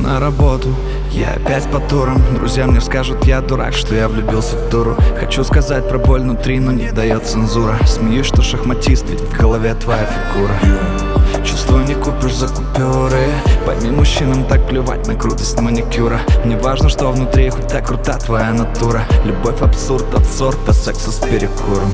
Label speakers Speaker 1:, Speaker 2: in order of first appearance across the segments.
Speaker 1: на работу, я опять по турам. Друзья мне скажут, я дурак, что я влюбился в дуру. Хочу сказать про боль внутри, но не дает цензура. Смеюсь, что шахматист, ведь в голове твоя фигура. Чувствую, не купишь за купюры. Пойми, мужчинам так плевать на крутость маникюра. Мне важно, что внутри, хоть так крута твоя натура. Любовь абсурд от сорта секса с перекуром.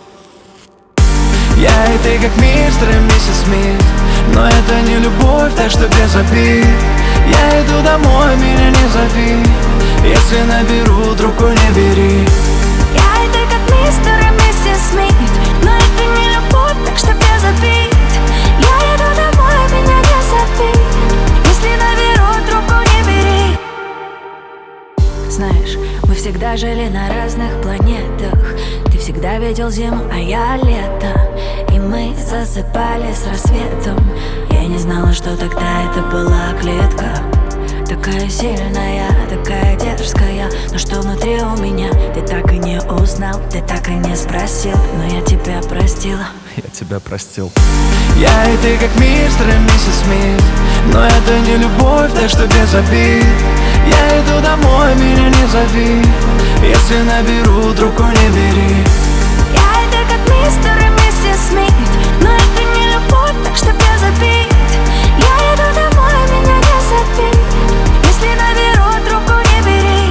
Speaker 1: Я и ты как мистер и миссис Смит, но это не любовь, так что без обид. Я иду домой, меня не зови. Если наберу, трубку не бери.
Speaker 2: Я и ты как мистер и миссис Смит, но это не любовь, так что без обид. Я иду домой, меня не зови. Если наберу, трубку не бери. Знаешь, мы всегда жили на разных планетах. Ты всегда видел зиму, а я лето. И мы засыпали с рассветом. Я не знала, что тогда это была клетка. Такая сильная, такая дерзкая. Но что внутри у меня, ты так и не узнал, ты так и не спросил. Но я тебя простила.
Speaker 1: Я тебя простил. Я и ты как мистер и миссис Смит, но это не любовь, так что без обид. Я иду домой, меня не зови. Если наберу, трубку не бери.
Speaker 2: Я и ты как мистер и миссис Смит, но это не любовь, так что без обид. Я иду домой, меня не зови. Если наберу, трубку не бери.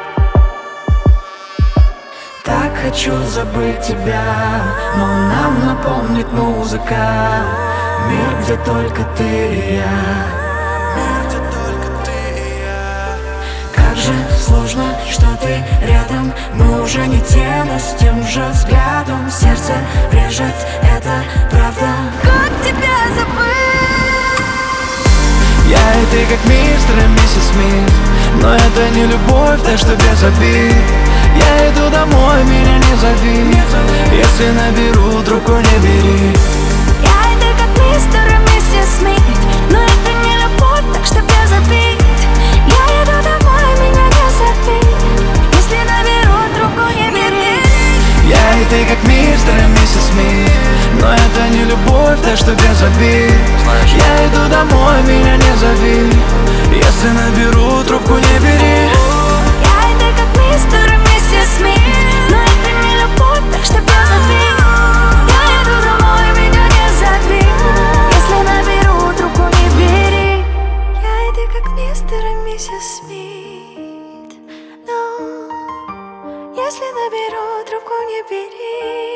Speaker 1: Так хочу забыть тебя, но нам напомнит музыка. Мир, где только ты и я. Мир, где только ты и я. Как же сложно, что ты рядом. Мы уже не те, но с тем же взглядом. Сердце режет, это правда.
Speaker 2: Как тебя забыть?
Speaker 1: Я и ты как мистер и миссис Смит, но это не любовь, так что без обид. Я иду домой, меня не зови. Если наберу, трубку не бери.
Speaker 2: Я и ты как мистер и миссис Смит, но это не любовь, так что без обид. Я иду домой, меня не зови. Если наберу, трубку не бери.
Speaker 1: Я и ты как мистер и миссис Смит, но это не любовь, так что без обид. Я иду домой, меня не зови. Если наберу, трубку не бери.
Speaker 2: Я и ты как мистер и миссис Смит, но это не любовь, так что без обид. Я иду домой, меня не зови. Если наберу, трубку не бери. Я и ты как мистер и миссис Смит, но если наберу, трубку не бери.